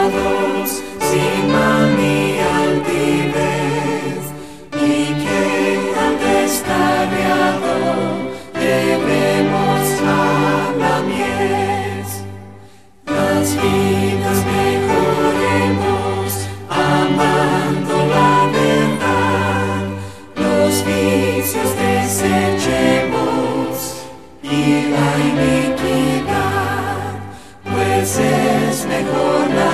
pecados, sin mal ni altivez, y que al descarriado debemos a la mies. Las vidas mejoremos, amando la verdad, los vicios desechemos y la iniquidad, pues es mejor la